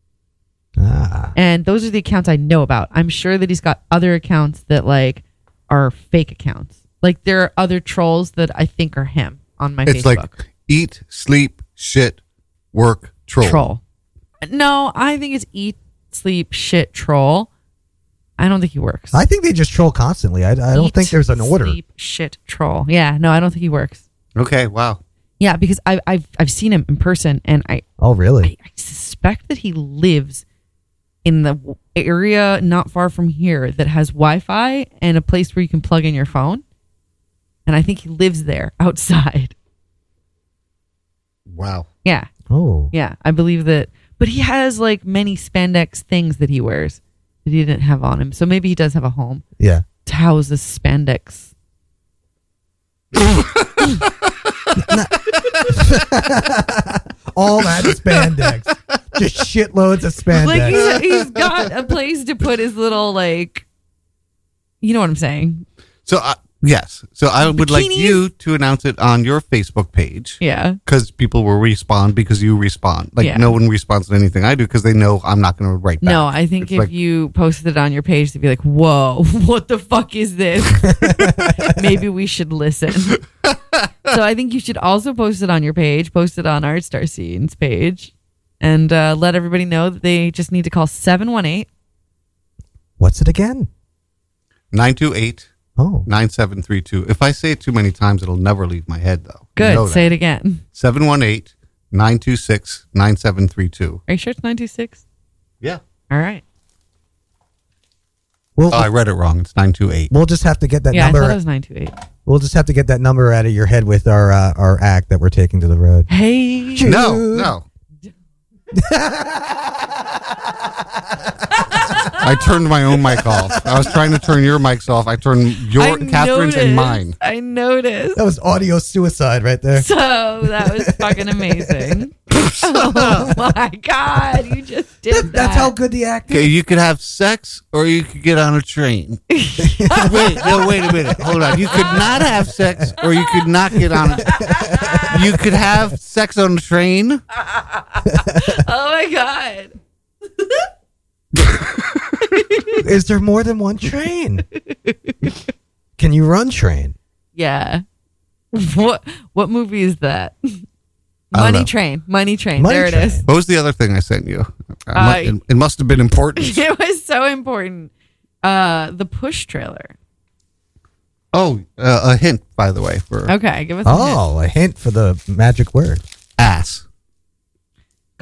And those are the accounts I know about. I'm sure that he's got other accounts that like are fake accounts. Like there are other trolls that I think are him on my Facebook. It's like eat, sleep, shit, work, troll. No, I think it's eat, sleep, shit, troll. I don't think he works. I think they just troll constantly. I don't think there's an order. Sleep, shit, troll. Yeah, no, I don't think he works. Okay, wow. Yeah, because I've seen him in person, and I really? I suspect that he lives in the area not far from here that has Wi-Fi and a place where you can plug in your phone. And I think he lives there outside. Wow. Yeah. Oh. Yeah, I believe that. But he has like many spandex things that he wears that he didn't have on him. So maybe he does have a home. Yeah. To house the spandex. All that spandex. Just shitloads of spandex. Like he's got a place to put his little like, you know what I'm saying? So yes. So I would Bikinis? like you to announce it on your Facebook page. Yeah. Because people will respond because you respond. Like no one responds to anything I do because they know I'm not going to write back. No, I think if you posted it on your page, they'd be like, whoa, what the fuck is this? Maybe we should listen. So I think you should also post it on your page, post it on Art Star Scenes page, and let everybody know that they just need to call 718. What's it again? 928. 9732. If I say it too many times, it'll never leave my head, though. Good. Say it again. 718-926-9732. Are you sure it's 926? Yeah. All right. Well, I read it wrong. It's 928. We'll just have to get that Yeah, number. I thought it was 928. We'll just have to get that number out of your head with our act that we're taking to the road. No. Hey. I turned my own mic off. I was trying to turn your mics off. I turned Catherine's and mine. I noticed. That was audio suicide right there. So that was fucking amazing. Oh my God. You just did that. That's how good the act is. Okay, you could have sex or you could get on a train. Wait a minute. Hold on. You could not have sex or you could not get on You could have sex on a train. Oh my God. Is there more than one train? Can you run Yeah. What movie is that? I don't know. Train. Money Train. Money There Train. it is. What was the other thing I sent you? It must have been important. It was so important. The Push trailer. Oh, a hint, by the way, for Okay, give us a hint. Oh, a hint for the magic word. ass.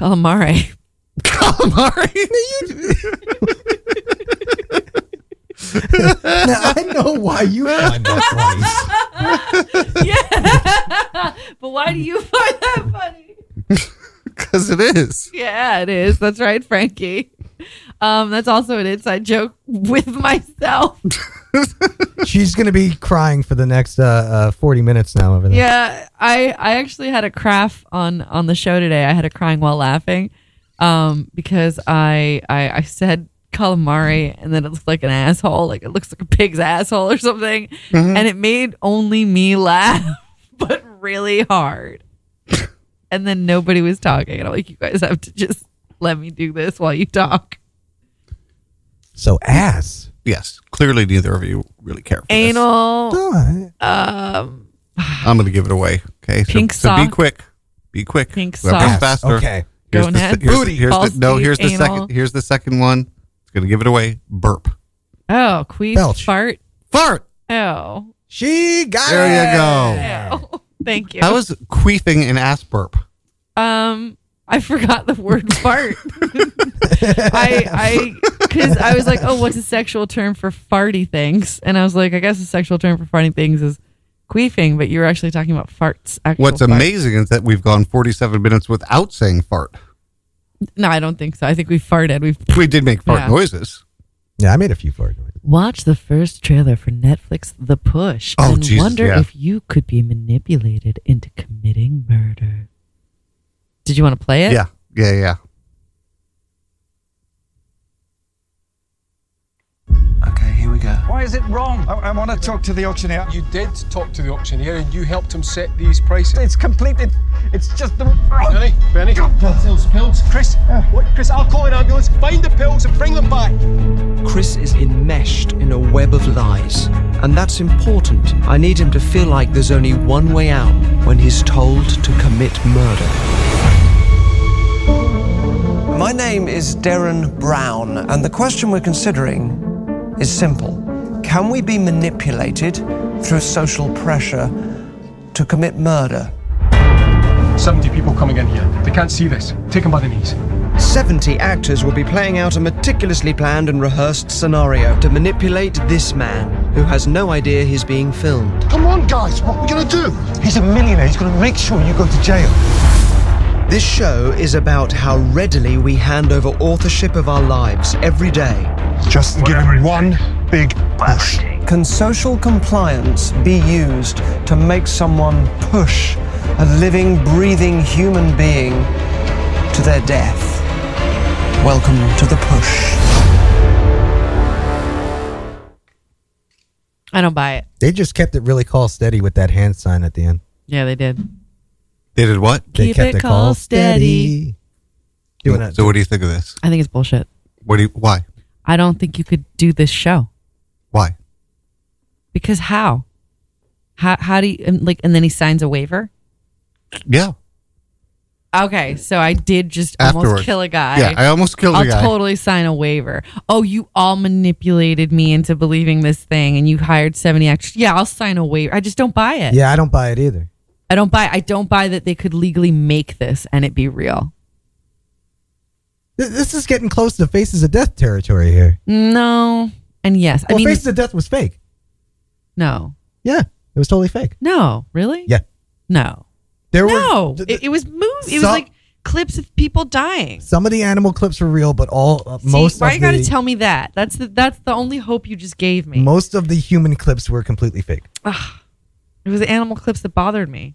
Calamari. Calamari. Now, I know why you find that funny. Yeah. But why do you find that funny? Because it is. Yeah, it is. That's right, Frankie. That's also an inside joke with myself. She's going to be crying for the next 40 minutes now over there. Yeah, I actually had a craft on the show today. I had a crying while laughing because I said calamari and then it looked like an asshole, like it looks like a pig's asshole or something, and it made only me laugh, but really hard. And then nobody was talking, and I'm like, you guys have to just let me do this while you talk. So ass. Yes. Clearly, neither of you really care for this. Anal. All right. I'm going to give it away. Okay. Pink so be sock. quick. Be quick. Pink Whoever's sock. faster. Okay. Here's Go the, ahead. here's, Booty. here's False the, no, teeth, here's the anal. second. Here's the second one. It's going to give it away. Burp. Oh, queef, Belch. fart. Fart. Oh. She got There it. you go. Oh. Thank you. How is queefing an ass burp? I forgot the word fart. Because I was like, oh, what's a sexual term for farty things? And I was like, I guess a sexual term for farting things is queefing, but you were actually talking about farts. What's farts. amazing is that we've gone 47 minutes without saying fart. No, I don't think so. I think we farted. We did make fart Yeah. noises. Yeah, I made a few for it. Watch the first trailer for Netflix, The Push, Oh, and Jesus, wonder yeah. if you could be manipulated into committing murder. Did you want to play it? Yeah. Okay, here we go. Why is it wrong? I want to talk to the auctioneer. You did talk to the auctioneer and you helped him set these prices. It's completed. It's just the Benny. Pills. Chris. What? Chris, I'll call an ambulance. Find the pills and bring them back. Chris is enmeshed in a web of lies, and that's important. I need him to feel like there's only one way out when he's told to commit murder. My name is Darren Brown, and the question we're considering is simple. Can we be manipulated through social pressure to commit murder? 70 people coming in here. They can't see this. Take them by the knees. 70 actors will be playing out a meticulously planned and rehearsed scenario to manipulate this man who has no idea he's being filmed. Come on, guys, what are we going to do? He's a millionaire. He's going to make sure you go to jail. This show is about how readily we hand over authorship of our lives every day. Just give him one big push. Can social compliance be used to make someone push a living, breathing human being to their death? Welcome to The Push. I don't buy it. They just kept it really call steady with that hand sign at the end. Yeah, they did. They did what? They Keep kept it call steady. Doing that. So what do you think of this? I think it's bullshit. Why? I don't think you could do this show. Why? Because how? How do you, and then he signs a waiver? Yeah. Okay, so I did just almost Afterwards. kill a guy. Yeah, I almost killed a I'll guy. totally sign a waiver. Oh, you all manipulated me into believing this thing and you hired 70 actors. Yeah, I'll sign a waiver. I just don't buy it. Yeah, I don't buy it either. I don't buy that they could legally make this and it be real. This is getting close to Faces of Death territory here. No. And yes. Well, I mean, Faces of Death was fake. no. Yeah, it was totally fake. No, really? Yeah. No. There No. were It was moved. It was Some- like clips of people dying. some of the animal clips were real, but all See, most why of you got to the tell me that? That's the only hope you just gave me. most of the human clips were completely fake. It was the animal clips that bothered me.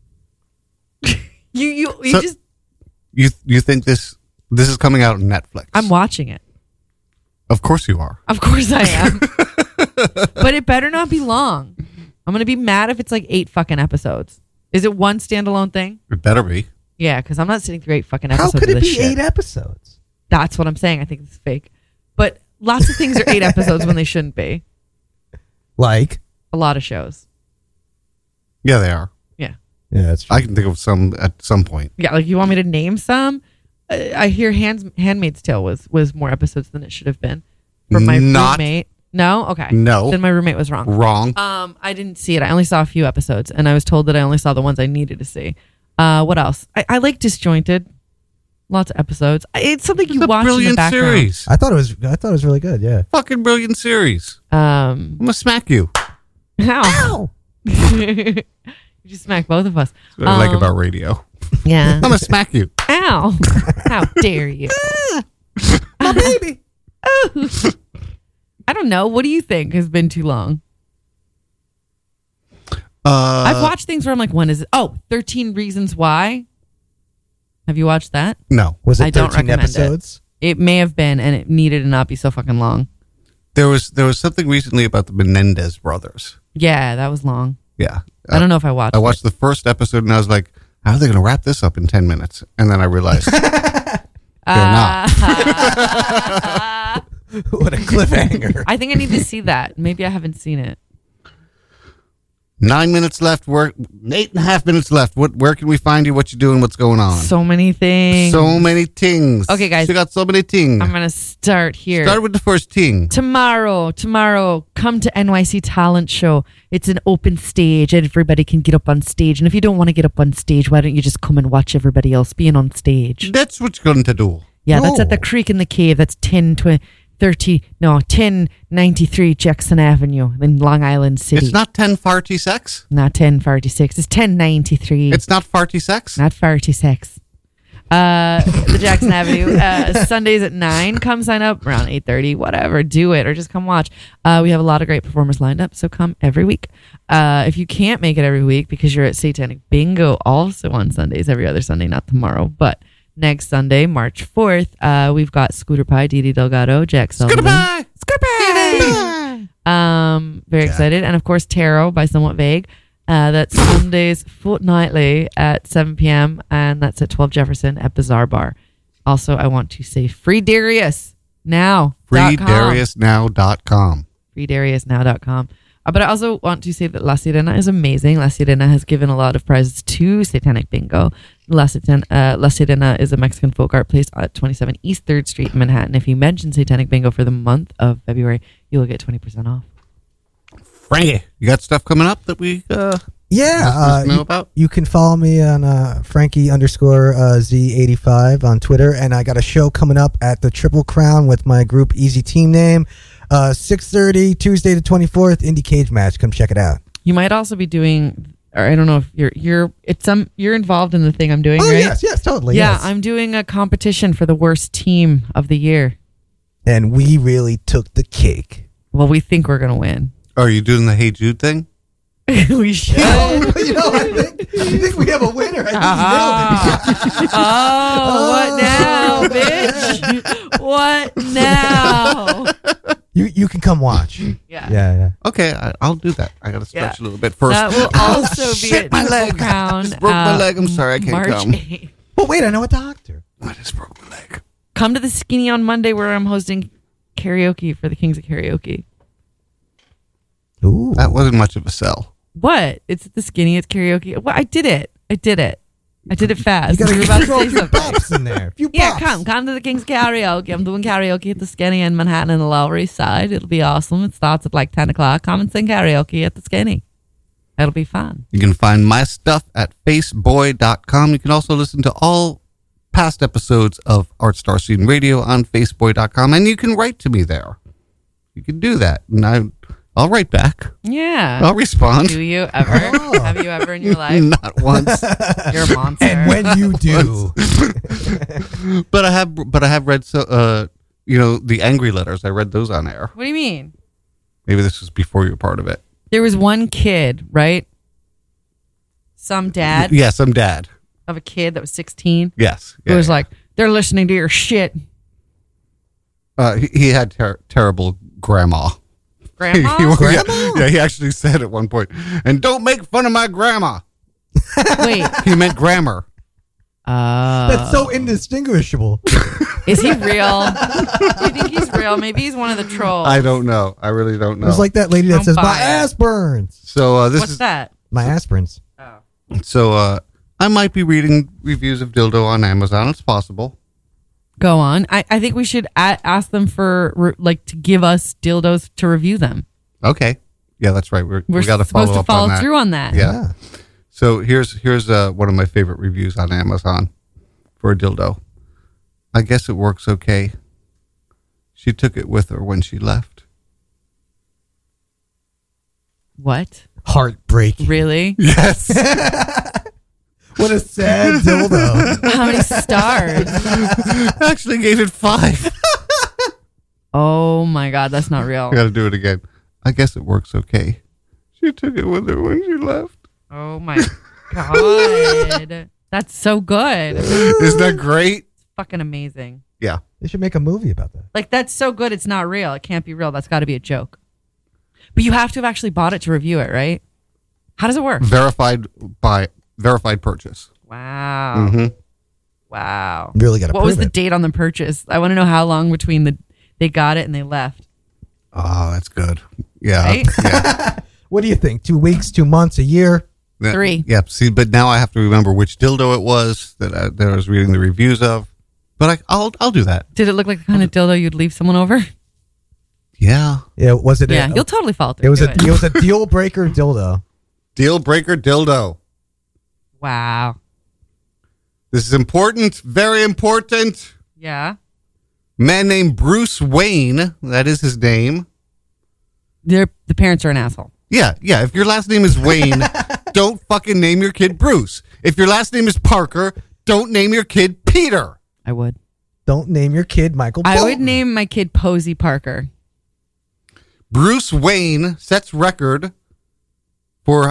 you So- just You think this is coming out on Netflix? I'm watching it. Of course you are. Of course I am. But it better not be long. I'm going to be mad if it's like 8 fucking episodes. Is it one standalone thing? It better be. Yeah, because I'm not sitting through 8 fucking How episodes could of it this be shit. 8 episodes? That's what I'm saying. I think it's fake. But lots of things are 8 episodes when they shouldn't be. Like, A lot of shows. Yeah, they are. Yeah. yeah, that's true. I can think of some at some point. Yeah, like you want me to name some? I hear Handmaid's Tale was more episodes than it should have been. For my Not- roommate. No? Okay. No. Then my roommate was wrong. Wrong. I didn't see it. I only saw a few episodes, and I was told that I only saw the ones I needed to see. What else? I like Disjointed. Lots of episodes. It's something you It's a watch in the brilliant background. series. I thought it was really good. Yeah. Fucking brilliant series. I'm gonna smack you. How? You just smacked both of us. That's what I like about radio. Yeah. I'm gonna smack you. Ow. How dare you? My baby. I don't know. What do you think has been too long? I've I've watched things where I'm like, when is it? Oh, 13 Reasons Why. Have you watched that? No. Was it I don't 13 recommend episodes? It may have been, and it needed to not be so fucking long. There was something recently about the Menendez brothers. Yeah, that was long. Yeah. I don't know if I watched I watched the first episode and I was like, how are they going to wrap this up in 10 minutes? And then I realized they're not. What a cliffhanger. I think I need to see that. Maybe I haven't seen it. 9 minutes left. 8.5 minutes left. Where can we find you? What you doing? What's going on? So many things. So many things. Okay, guys. You got so many things. I'm going to start here. Start with the first thing. Tomorrow, come to NYC Talent Show. It's an open stage. Everybody can get up on stage. And if you don't want to get up on stage, why don't you just come and watch everybody else being on stage? That's what you're going to do. Yeah, that's at the Creek in the Cave. That's 1093 Jackson Avenue in Long Island City. It's not 10 farty sex? Not 1046. It's 1093. It's not farty sex? Not 46. The Jackson Avenue. Sundays at 9. Come sign up around 8:30. Whatever. Do it or just come watch. We have a lot of great performers lined up, so come every week. If you can't make it every week because you're at Satanic Bingo also on Sundays, every other Sunday, not tomorrow, but next Sunday, March 4th, we've got Scooter Pie, Dee Dee Delgado, Jack Sullivan. Scooter Pie! Scooter Pie! Very excited. And of course, Tarot by Somewhat Vague. That's Sundays fortnightly at 7 p.m. and that's at 12 Jefferson at Bazaar Bar. Also, I want to say free Darius now. FreeDariusNow.com. FreeDariusNow.com. But I also want to say that La Sirena is amazing. La Sirena has given a lot of prizes to Satanic Bingo. La Sirena is a Mexican folk art place at 27 East 3rd Street in Manhattan. If you mention Satanic Bingo for the month of February, you will get 20% off. Frankie, you got stuff coming up that we know about? You can follow me on Frankie_Z85 on Twitter, and I got a show coming up at the Triple Crown with my group Easy Team Name. 6:30 Tuesday the 24th, Indie Cage Match. Come check it out. You might also be doing, or I don't know if you're involved in the thing I'm doing, right? Yes, totally. Yeah, yes. I'm doing a competition for the worst team of the year. And we really took the cake. Well, we think we're gonna win. Are you doing the Hey Jude thing? We should. I think we have a winner. What now, bitch? What now? You can come watch. Yeah. Okay, I'll do that. I got to stretch a little bit first. That will also be at my Triple leg. Crown. Just broke my leg. I'm sorry, I can't March come. 8th. Well, wait, I know a doctor. I just broke my leg. Come to the Skinny on Monday where I'm hosting karaoke for the Kings of Karaoke. Ooh. That wasn't much of a sell. What? It's at the Skinny. It's karaoke. Well, I did it fast. You got You were to about to throw a say few something. bops in there. Yeah, come to the King's Karaoke. I'm doing karaoke at the Skinny in Manhattan and the Lower East Side. It'll be awesome. It starts at like 10 o'clock. Come and sing karaoke at the Skinny. It'll be fun. You can find my stuff at faceboy.com. You can also listen to all past episodes of Art Star Scene Radio on faceboy.com, and you can write to me there. You can do that, and I'll write back. Yeah. I'll respond. Do you ever? Have you ever in your life? Not once. You're a monster. And when you do. But I have read the angry letters. I read those on air. What do you mean? Maybe this was before you were part of it. There was one kid, right? Some dad Yeah, some dad. of a kid that was 16 Yes. who was like, they're listening to your shit. He had terrible grandma. Grandma? Yeah, he actually said at one point, and don't make fun of my grandma. Wait. He meant grammar. That's so indistinguishable. Is he real? Do you think he's real? Maybe he's one of the trolls. I don't know. I really don't know. It was like that lady that Don't says, buy my it. ass burns. So this What's is that? My ass burns. Oh. so I might be reading reviews of dildo on Amazon. It's possible. Go on. I think we should ask them for to give us dildos to review them. Okay. Yeah, that's right. We're we got to supposed to up follow on that. through on that. Yeah. So here's one of my favorite reviews on Amazon for a dildo. I guess it works okay. She took it with her when she left. What? Heartbreaking. Really? Yes. What a sad dildo. How many stars? Actually gave it 5. Oh my God, that's not real. I got to do it again. I guess it works okay. She took it with her when she left. Oh my God. That's so good. Isn't that great? It's fucking amazing. Yeah. They should make a movie about that. Like, that's so good. It's not real. It can't be real. That's got to be a joke. But you have to have actually bought it to review it, right? How does it work? Verified purchase. Wow. Mm-hmm. Wow. Really got to What was the date on the purchase? I want to know how long between they got it and they left. Oh, that's good. Yeah. Right? Yeah. What do you think? 2 weeks, 2 months, a year? 3. Yeah. See, but now I have to remember which dildo it was that I was reading the reviews of. But I'll do that. Did it look like the kind of dildo you'd leave someone over? Yeah. Yeah. Was it? Yeah, you'll totally fall through. It was a deal breaker dildo. Deal breaker dildo. Wow. This is important. Very important. Yeah. Man named Bruce Wayne. That is his name. The parents are an asshole. Yeah. If your last name is Wayne, don't fucking name your kid Bruce. If your last name is Parker, don't name your kid Peter. I would. Don't name your kid Michael Bolton. I would name my kid Posey Parker. Bruce Wayne sets record for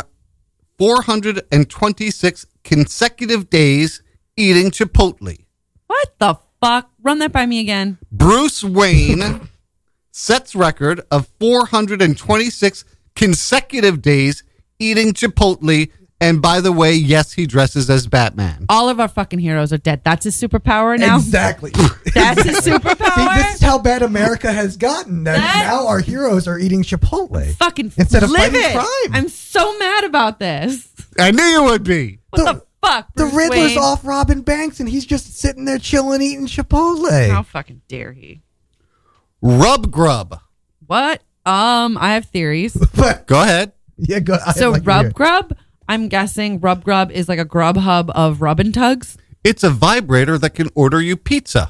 426 consecutive days eating Chipotle. What the fuck? Run that by me again. Bruce Wayne sets record of 426 consecutive days eating Chipotle. And by the way, yes, he dresses as Batman. All of our fucking heroes are dead. That's his superpower now? Exactly. That's his superpower? See, this is how bad America has gotten. That now our heroes are eating Chipotle. Fucking instead of live fighting it. crime. I'm so mad about this. I knew you would be. What the fuck, The Bruce Riddler's Wayne? off robbing banks and he's just sitting there chilling, eating Chipotle. How fucking dare he? Rub Grub. What? I have theories. Go ahead. Yeah, go. So Rub Grub, I'm guessing Rub Grub is like a grub hub of rub and tugs. It's a vibrator that can order you pizza.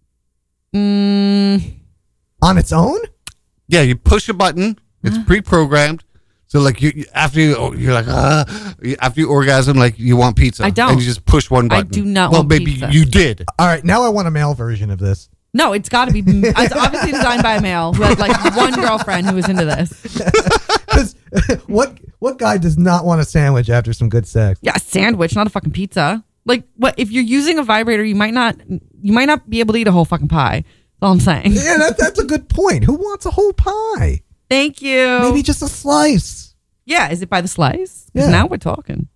On its own? Yeah, you push a button. It's pre-programmed. So like after you orgasm, like you want pizza. I don't. And you just push one button. I do not Well, want maybe pizza. you did. All right, now I want a male version of this. No, it's got to be. It's obviously designed by a male who had like one girlfriend who was into this. 'Cause what guy does not want a sandwich after some good sex? Yeah, a sandwich, not a fucking pizza. Like, what if you're using a vibrator? You might not be able to eat a whole fucking pie. That's all I'm saying. Yeah, that's a good point. Who wants a whole pie? Thank you. Maybe just a slice. Yeah, is it by the slice? 'Cause Yeah. now we're talking.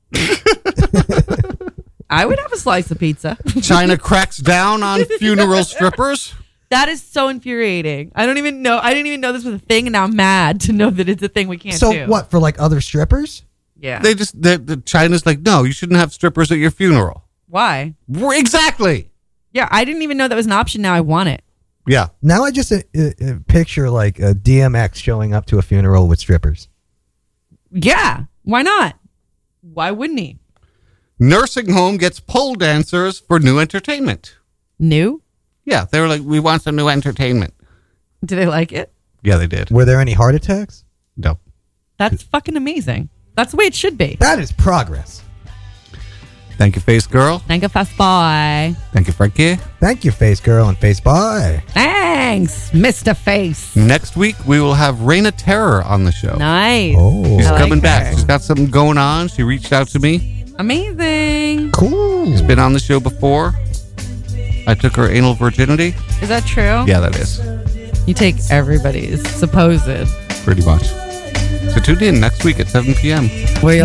I would have a slice of pizza. China cracks down on funeral strippers. That is so infuriating. I didn't even know this was a thing, and now I'm mad to know that it's a thing we can't do. So what, for like other strippers? Yeah. The China's like, no, you shouldn't have strippers at your funeral. Why? Exactly. Yeah, I didn't even know that was an option. Now I want it. Yeah. Now I just picture like a DMX showing up to a funeral with strippers. Yeah. Why not? Why wouldn't he? Nursing home gets pole dancers for new entertainment. New? Yeah, they were like, we want some new entertainment. Do they like it? Yeah, they did. Were there any heart attacks? No. That's fucking amazing. That's the way it should be. That is progress. Thank you, Face Girl. Thank you, Fast Boy. Thank you, Frankie. Thank you, Face Girl and Face Boy. Thanks, Mr. Face. Next week, we will have Raina Terror on the show. Nice. Oh. She's I like coming back. her. She's got something going on. She reached out to me. Amazing. Cool. She's been on the show before. I took her anal virginity. Is that true? Yeah, that is. You take everybody's supposed. Pretty much. So tune in next week at 7 p.m. Where